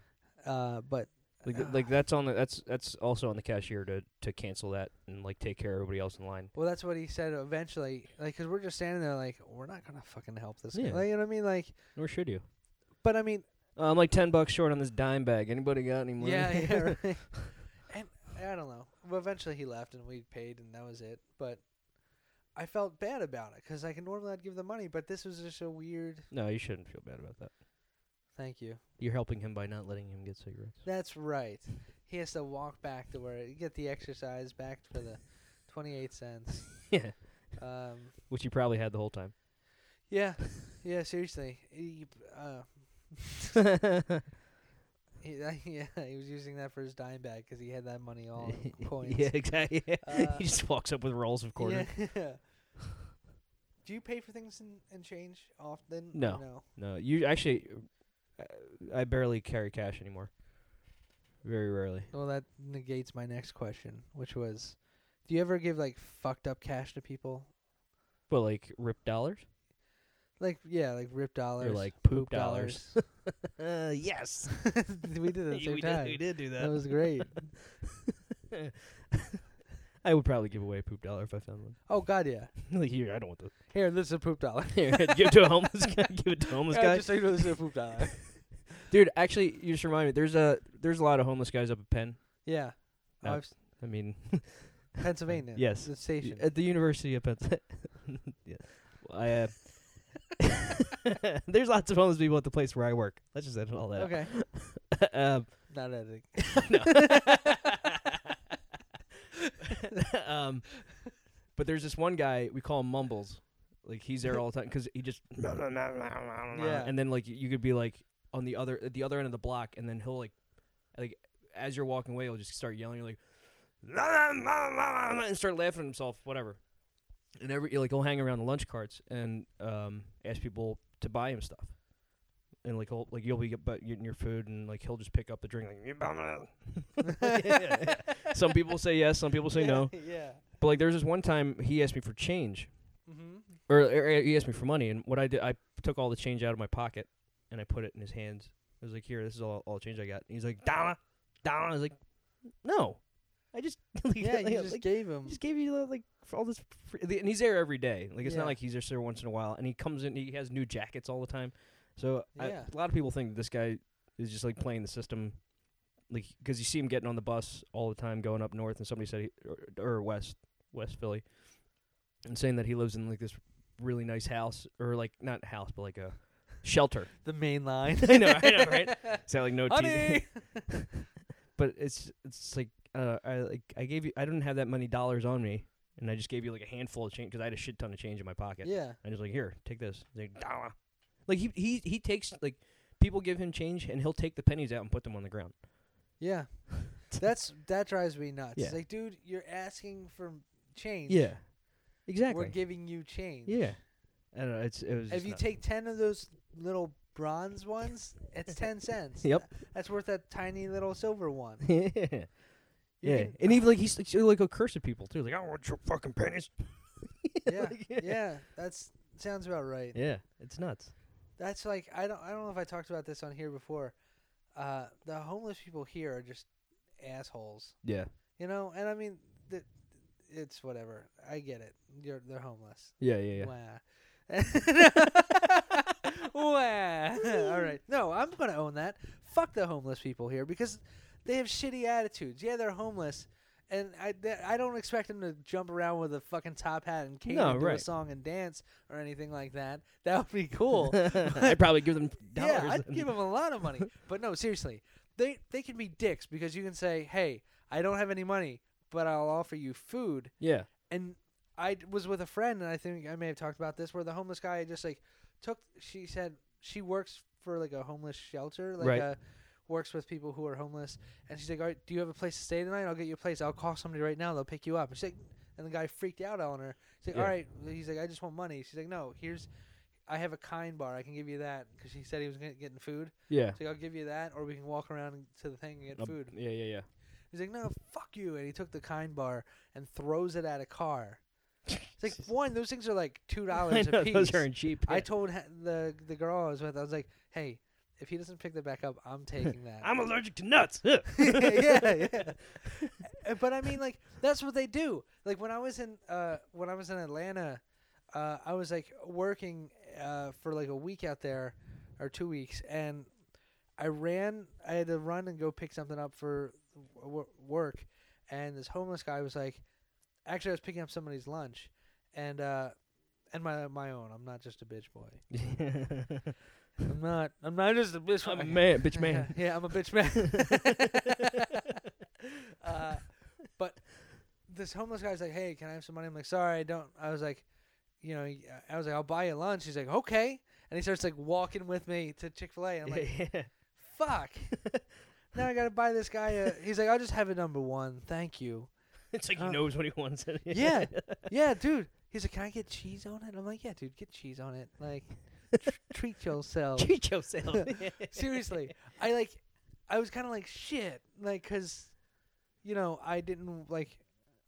But like that's on the that's also on the cashier to cancel that and like take care of everybody else in line. Well, that's what he said eventually. Like, because we're just standing there like, we're not gonna fucking help this Yeah. guy. Like, you know what I mean? Like, Nor should you. but I mean, I'm like $10 short on this dime bag. Anybody got any money? yeah, right. And I don't know. Well, eventually he left and we paid and that was it. But I felt bad about it because like normally I'd give the money, but this was just a weird. No, you shouldn't feel bad about that. Thank you. You're helping him by not letting him get cigarettes. That's right. He has to walk back to where you get the exercise back for the 28 cents. Yeah. Which you probably had the whole time. Yeah. Yeah, seriously. He He was using that for his dime bag because he had that money all in coins. Yeah, exactly. He just walks up with rolls of quarters. Yeah. Do you pay for things in change often? No. No, you actually, I barely carry cash anymore. Very rarely. Well, that negates my next question, which was, do you ever give like fucked up cash to people? But like ripped dollars? Like like ripped dollars Or like poop dollars. Yes. We did it at the same time. We did do that. That was great. I would probably give away a poop dollar if I found one. Oh God, yeah. Like, here, I don't want this. Here, this is a poop dollar. Here, give it to a homeless guy. Give it to a homeless guy. Just so you know, this is a poop dollar. Dude, actually, you just reminded me. There's a lot of homeless guys up at Penn. Yeah. I mean, Pennsylvania. Yes. The station. At the University of Pennsylvania. Yeah. There's lots of homeless people at the place where I work. Let's just edit all that. Okay. Not editing. But there's this one guy, we call him Mumbles. Like, he's there all the time because he just Yeah. And then like you could be like at the other end of the block, and then he'll like as you're walking away, he'll just start yelling like and start laughing at himself, whatever. And he'll hang around the lunch carts and ask people to buy him stuff. And like you'll be getting your food, and like he'll just pick up the drink like Some people say yes, some people say no. Yeah. But like there's this one time he asked me for change. Mm-hmm. Or he asked me for money, and what I did, I took all the change out of my pocket and I put it in his hands. I was like, "Here, this is all the change I got." And he's like, "Dollar." I was like, "No, I just you just gave him. Just gave you like for all this." And he's there every day. Like it's Yeah. not like he's just there once in a while. And he comes in, he has new jackets all the time. So Yeah. a lot of people think this guy is just like playing the system, like because you see him getting on the bus all the time going up north, and somebody said or West Philly, and saying that he lives in like this really nice house, or like not house but like a shelter. The main line. I know, right? Sound like no Honey! teeth. But it's like I didn't have that many dollars on me, and I just gave you like a handful of change because I had a shit ton of change in my pocket. Yeah. I was like, "Here, take this." He's like, dollar. Like he takes like people give him change, and he'll take the pennies out and put them on the ground. Yeah. That drives me nuts. Yeah. It's like, dude, you're asking for change. Yeah, exactly. We're giving you change. Yeah, I don't know. It was. If you take 10 of those little bronze ones, it's 10 cents. Yep. That's worth a tiny little silver one. Yeah. Yeah, and even like he's like a curse at people too. Like, I want your fucking pennies. Yeah, yeah, that's sounds about right. Yeah, it's nuts. That's like I don't know if I talked about this on here before. The homeless people here are just assholes. Yeah. You know, and I mean, it's whatever. I get it. They're homeless. Yeah. Wah. Wah. All right. No, I'm gonna own that. Fuck the homeless people here because they have shitty attitudes. Yeah, they're homeless. And I don't expect them to jump around with a fucking top hat and cane and do a song and dance or anything like that. That would be cool. I'd probably give them dollars. Yeah, I'd give them a lot of money. But no, seriously, they can be dicks because you can say, "Hey, I don't have any money, but I'll offer you food." Yeah. And I was with a friend, and I think I may have talked about this, where the homeless guy just like she said she works for like a homeless shelter, like right. Works with people who are homeless, and she's like, "All right, do you have a place to stay tonight? I'll get you a place. I'll call somebody right now. They'll pick you up." And she's like, and the guy freaked out on her. She's like, "All right." He's like, "I just want money." She's like, "No, I have a kind bar. I can give you that," because she said he was getting food. Yeah. She's like, "I'll give you that, or we can walk around to the thing and get food." Yeah. He's like, "No, fuck you," and he took the kind bar and throws it at a car. It's like, one, those things are like $2 a piece. Those aren't cheap. I told the girl I was with, I was like, "Hey, if he doesn't pick that back up, I'm taking that." I'm allergic to nuts. Yeah. But I mean, like, that's what they do. Like when I was in Atlanta, I was like working for like a week out there, or 2 weeks, and I had to run and go pick something up for work, and this homeless guy was like, actually I was picking up somebody's lunch, and my own. I'm not just a bitch boy. I'm not just a bitch. I'm a man, bitch man. Yeah, I'm a bitch man. But this homeless guy's like, "Hey, can I have some money?" I'm like, "Sorry, I don't." I was like, "I'll buy you lunch." He's like, "Okay," and he starts like walking with me to Chick-fil-A, and I'm like, "Fuck." now I gotta buy this guy a. He's like, I'll just have it number 1, thank you. It's like he knows what he wants. Yeah, yeah, dude. He's like, can I get cheese on it? I'm like, yeah, dude, get cheese on it. Like, treat yourself. Treat yourself. Seriously, I was kind of like shit, like, 'cause, you know, I didn't like,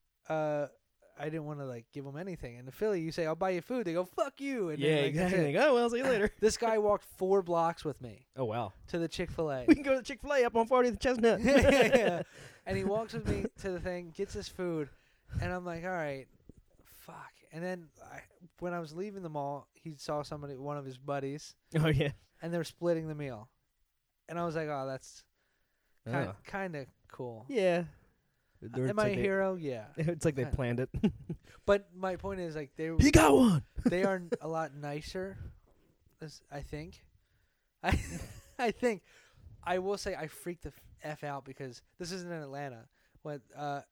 I didn't want to like give them anything. And in Philly, you say, I'll buy you food. They go, fuck you. And Yeah, then, like, that's exactly. it. Like, oh, well, see you later. This guy walked 4 blocks with me Oh, wow. to the Chick-fil-A. We can go to Chick-fil-A up on 40th Chestnut. Yeah. And he walks with me to the thing, gets his food, and I'm like, all right, fuck. And then when I was leaving the mall, he saw one of his buddies, Oh, yeah. and they were splitting the meal. And I was like, oh, that's Oh. kind of cool. Yeah. Am I a hero? Yeah. It's like they Kinda. planned it. But my point is, like, He got one. they are a lot nicer, I think. I think. I will say I freaked the F out because this isn't in Atlanta. When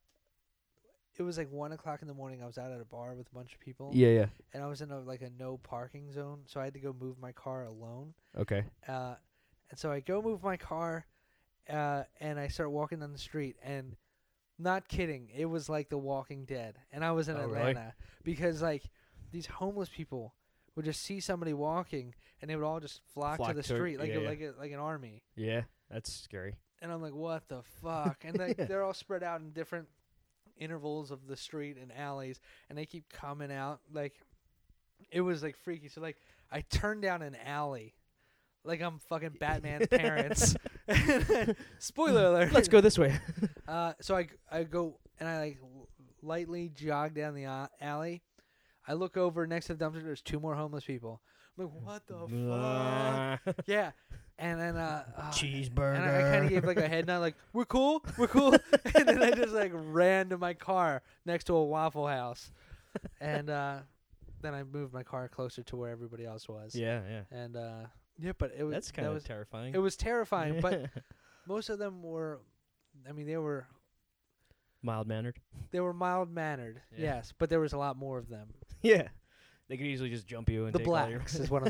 it was like 1 o'clock in the morning, I was out at a bar with a bunch of people. Yeah, yeah. And I was in a no parking zone, so I had to go move my car alone. Okay. And so I go move my car, and I start walking down the street, and not kidding, it was like The Walking Dead, and I was in Atlanta really? because like these homeless people would just see somebody walking, and they would all just flock to the street like like an army. Yeah, that's scary. And I'm like, what the fuck? And they're all spread out in different intervals of the street and alleys, and they keep coming out. Like, it was like freaky. So like, I turned down an alley, like I'm fucking Batman's parents. Spoiler alert. Let's go this way. So I go and I like lightly jog down the alley. I look over next to the dumpster. There's 2 more homeless people. I'm like, what the fuck? Yeah. And then Cheeseburger. and I kind of gave like a head nod, like we're cool. And then I just like ran to my car next to a Waffle House, and then I moved my car closer to where everybody else was. Yeah, yeah. And yeah, but it was That's kind of terrifying. It was terrifying, but most of them were, I mean, they were mild-mannered. They were mild-mannered, Yeah. yes, but there was a lot more of them. Yeah. They could easily just jump you and The take all your blacks is what I'm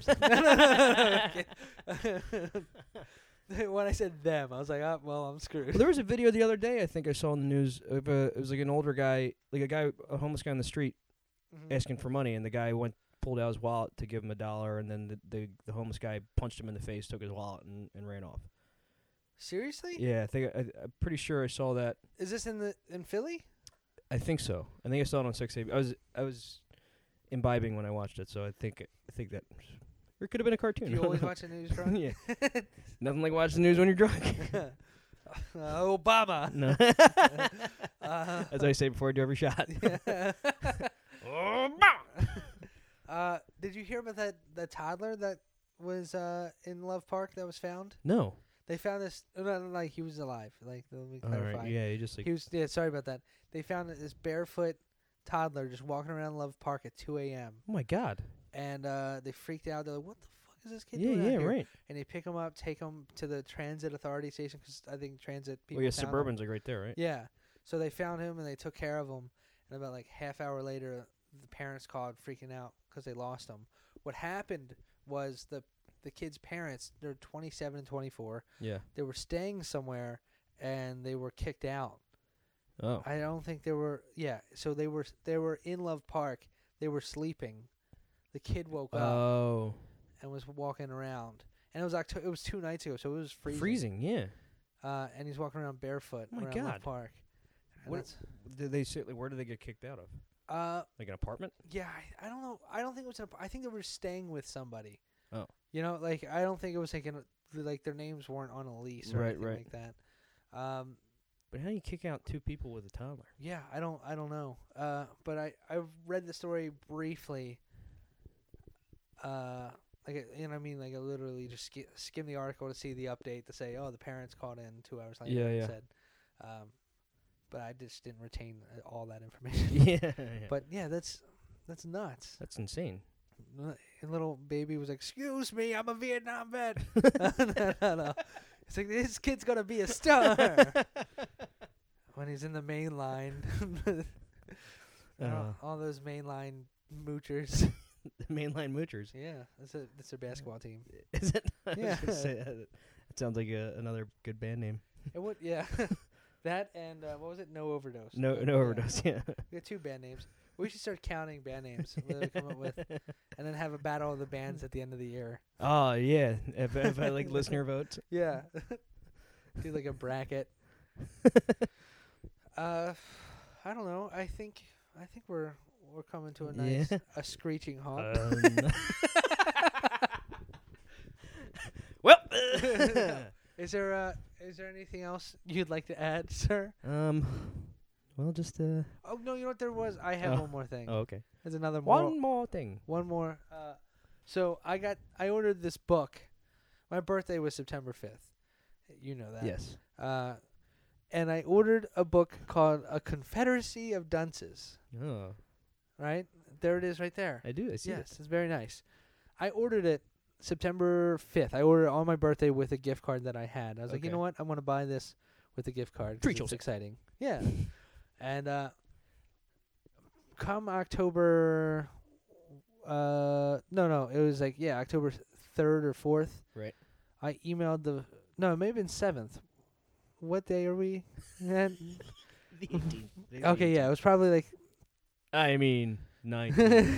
saying. When I said them, I was like, oh, well, I'm screwed. Well, there was a video the other day I think I saw in the news of it was like an older guy, like a homeless guy on the street Mhm. asking for money, and the guy pulled out his wallet to give him $1, and then the homeless guy punched him in the face, took his wallet, and ran off. Seriously? Yeah, I think I'm pretty sure I saw that. Is this in Philly? I think so. I think I saw it on 6AB. I was imbibing when I watched it, so I think that or it could have been a cartoon. Do you always watch the news drunk? Yeah. Nothing like watching the news when you're drunk. Obama. No. As I say before I do every shot. Did you hear about that toddler that was in Love Park that was found? No. They found this. No, like he was alive. Like let me All clarify. right. Yeah, you just like. He was. Yeah, sorry about that. They found this barefoot toddler just walking around Love Park at 2 a.m. Oh my God. And they freaked out. They're like, "What the fuck is this kid Yeah, doing out yeah, here?" right. And they pick him up, take him to the transit authority station because I think transit people. Well, yeah, found him. Suburban's like right there, right? Yeah. So they found him and they took care of him. And about like half hour later, the parents called freaking out because they lost him. What happened was the kid's parents, they're 27 and 24. Yeah. They were staying somewhere and they were kicked out. Oh. I don't think they were. Yeah. So they were in Love Park. They were sleeping. The kid woke up Oh. and was walking around. And it was it was 2 nights ago, so it was freezing. Freezing, yeah. And he's walking around barefoot Oh my around God. Love Park. And What- that's- Did they say, where did they get kicked out of? Like an apartment? Yeah, I don't know. I don't think it was. I think they were staying with somebody. Oh. You know, like I don't think it was like their names weren't on a lease or Right, anything right. like that. But how do you kick out 2 people with a toddler? Yeah, I don't know. But I read the story briefly. Like you know what I mean, like I literally just skim the article to see the update to say, oh, the parents called in 2 hours later Yeah, and yeah. said. But I just didn't retain all that information. Yeah. But yeah, that's nuts. That's insane. And little baby was like, "Excuse me, I'm a Vietnam vet." No. It's like this kid's gonna be a star when he's in the main line. All those mainline moochers. Mainline moochers. Yeah, that's their basketball team. Is it? I was Yeah. gonna say, that sounds like another good band name. It would, yeah. That and what was it? No Overdose. No But, overdose. Yeah. We got 2 band names. We should start counting band names that we come up with, and then have a battle of the bands at the end of the year. Oh yeah. If I like listener votes. Yeah. Do like a bracket. I don't know. I think we're coming to a nice a screeching halt. Well. Is there anything else you'd like to add, sir? Well, just Oh no, you know what there was? I have Oh. one more thing. Oh, okay. There's another One more thing. One more. So I ordered this book. My birthday was September 5th. You know that. Yes. And I ordered a book called A Confederacy of Dunces. Oh, Right? There it is right there. I do. I see Yes, it's very nice. I ordered it September 5th. I ordered it on my birthday with a gift card that I had. I was like, you Okay. know what? I'm going to buy this with a gift card. 'cause Treat it's yourself. exciting. Yeah. And come October no, it was like October 3rd or 4th. Right. I emailed it may have been 7th. What day are we? The 18th. Okay, yeah, it was probably like I mean, 9.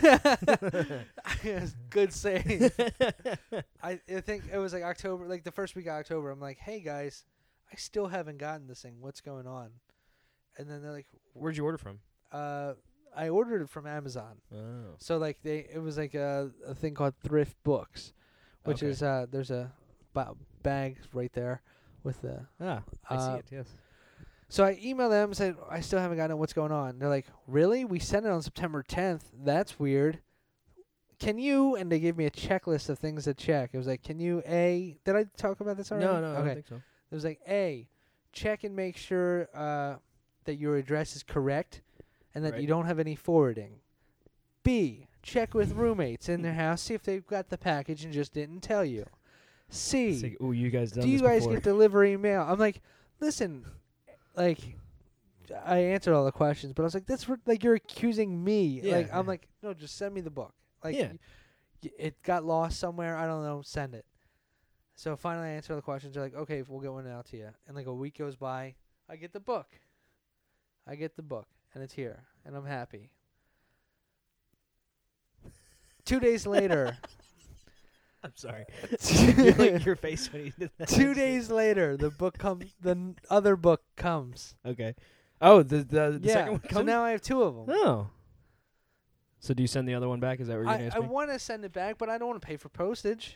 good save. I think it was like October, like the first week of October. I'm like, hey guys, I still haven't gotten this thing. What's going on? And then they're like, Where'd you order from? I ordered it from Amazon. Oh. So like it was like a thing called Thrift Books, which Okay. is there's a bag right there with the. I see it. Yes. So I emailed them and said I still haven't gotten it. What's going on? They're like, really? We sent it on September 10th. That's weird. Can you? And they gave me a checklist of things to check. It was like, can you Did I talk about this already? No, I Okay. don't think so. It was like check and make sure that your address is correct and that Right. you don't have any forwarding. B, check with roommates in their house, see if they've got the package and just didn't tell you. C, It's like, ooh, you guys done do you this guys before. get delivery mail? I'm like, listen, like, I answered all the questions, but I was like, that's like you're accusing me. Yeah, Like, I'm yeah. like, no, just send me the book. Like, Yeah. it got lost somewhere. I don't know. Send it. So finally, I answered all the questions. They're like, okay, we'll get one out to you. And like a week goes by, I get the book. And it's here, and I'm happy. 2 days later. I'm sorry. You like your face when you did that. 2 days later, the other book comes. Okay. Oh, the second one So comes? now I have 2 of them. Oh. So do you send the other one back? Is that what you're going to ask I me? want to send it back, but I don't want to pay for postage.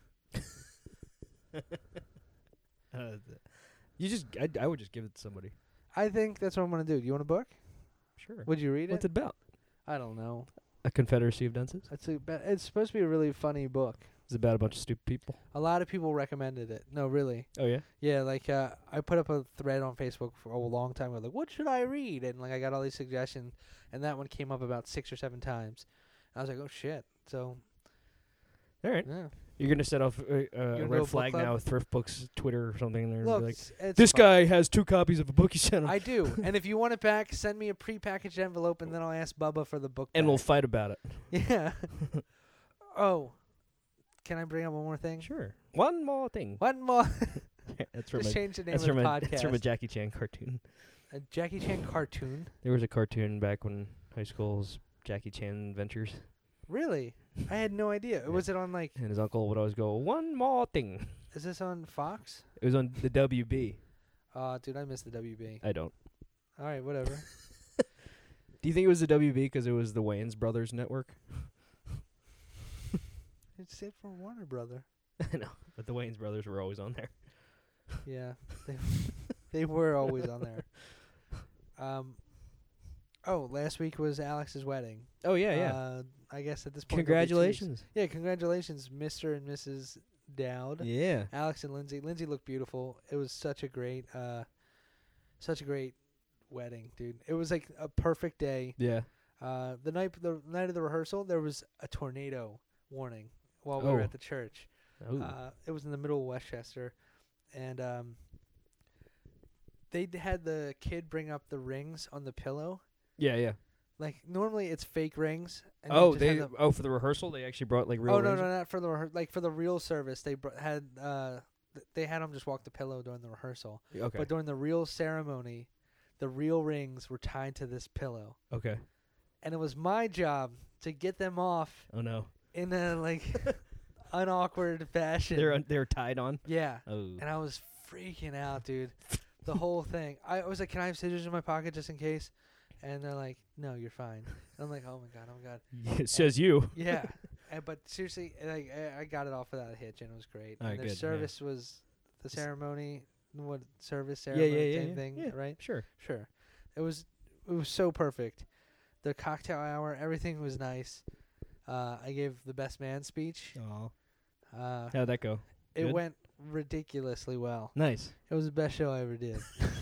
I would just give it to somebody. I think that's what I'm going to do. Do you want a book? Sure. Would you read What's it? it about? I don't know. A Confederacy of Dunces? It's supposed to be a really funny book. It's about a bunch of stupid people. A lot of people recommended it. No, really. Oh, yeah? Yeah, like I put up a thread on Facebook for a long time ago, like, what should I read? And like I got all these suggestions, and that one came up about 6 or 7 times. And I was like, oh shit. So All right. yeah. You're going to set off a do a red book flag club? now with Thrift Books Twitter or something. And they're Look, like, it's this fun. guy has 2 copies of a book you sent him. I do. And if you want it back, send me a prepackaged envelope, and then I'll ask Bubba for the book. and back. we'll fight about it. Yeah. Oh, can I bring up one more thing? Sure. One more thing. One more. That's from Just a change the name that's of from the a that's from a podcast. Jackie Chan cartoon. A Jackie Chan cartoon. There was a cartoon back when high school's Jackie Chan Adventures, Really? I had no idea. Yeah. Was it on like? and his uncle would always go, "One more thing." Is this on Fox? It was on the WB. Dude, I missed the WB. I don't. All right, whatever. Do you think it was the WB because it was the Wayans Brothers network? It's it for Warner Brother. I know, but the Wayans Brothers were always on there. Yeah, they were always on there. Oh, last week was Alex's wedding. Oh yeah. I guess at this point. there'll be two weeks. Congratulations. Yeah, congratulations, Mr. and Mrs. Dowd. Yeah. Alex and Lindsay. Lindsay looked beautiful. It was such a great wedding, dude. It was like a perfect day. Yeah. The night of the rehearsal, there was a tornado warning while we were Oh. at the church. Ooh. It was in the middle of Westchester, and they had the kid bring up the rings on the pillow. Yeah. Like normally it's fake rings. And Oh, just have they the for the rehearsal they actually brought like real oh no rings? not for the like for the real service they had they had them just walk the pillow during the rehearsal. Okay. But during the real ceremony, the real rings were tied to this pillow. Okay. And it was my job to get them off Oh no. in a like unawkward fashion. They're tied on. Yeah. Oh. And I was freaking out, dude. The whole thing. I was like, "Can I have scissors in my pocket just in case?" And they're like, "No, you're fine." And I'm like, "Oh my god." It says you. Yeah. But seriously, like I got it off without a hitch, and it was great. All right, and their good, yeah. service was the ceremony. What service ceremony? Yeah. Same thing, Yeah, right? Sure. Sure. It was so perfect. The cocktail hour, everything was nice. I gave the best man speech. Oh. Uh, How'd that go? it Good? went ridiculously well. Nice. It was the best show I ever did.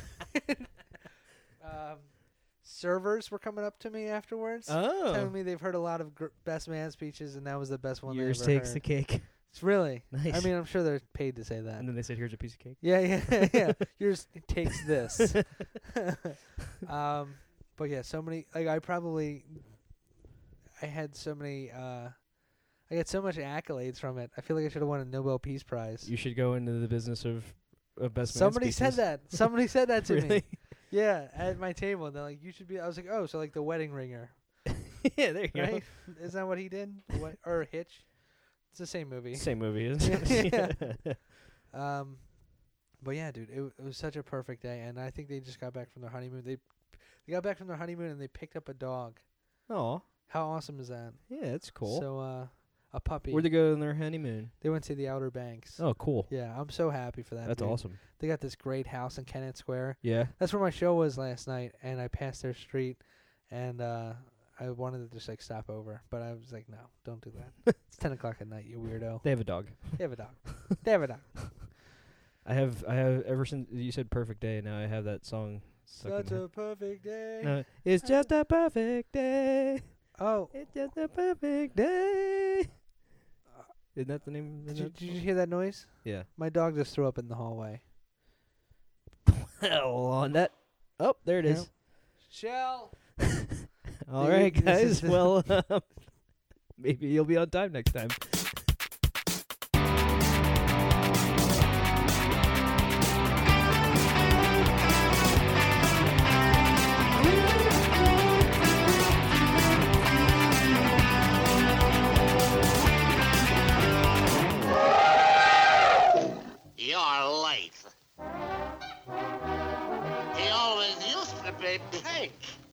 Servers were coming up to me afterwards, telling me they've heard a lot of best man speeches, and that was the best one. Yours they ever takes heard. the cake. It's really. Nice. I mean, I'm sure they're paid to say that. And then they said, "Here's a piece of cake." Yeah. Yours takes this. But yeah, so many. Like I had so many. I got so much accolades from it. I feel like I should have won a Nobel Peace Prize. You should go into the business of best man Somebody said speeches. that. Somebody said that to me. Really? Yeah, at my table. They're like, "You should be." I was like, "Oh, so like the wedding ringer, Yeah, there you right? Isn't that what he did? Or Hitch? It's the same movie." go. Same movie, isn't it? Yeah. But yeah, dude, it was such a perfect day, and I think they just got back from their honeymoon. They got back from their honeymoon and they picked up a dog. Oh, How awesome is that? yeah, that's cool. So a puppy. Where'd they go on their honeymoon? They went to the Outer Banks. Oh, cool. Yeah, I'm so happy for that. That's dude. awesome. They got this great house in Kennett Square. Yeah. That's where my show was last night, and I passed their street, and I wanted to just like stop over, but I was like, no, don't do that. It's 10 o'clock at night, you weirdo. They have a dog. They have a dog. They have a dog. I have ever since you said perfect day, now I have that song stuck Such in my a perfect day. No, it's just a perfect day. Oh, It's just a perfect day. Isn't that the name? did you hear that noise? Yeah. My dog just threw up in the hallway. Well, on that. Oh, there it is. Shell. All Dude, right, this guys. is- Well, maybe you'll be on time next time. You're late. He always used to be pink.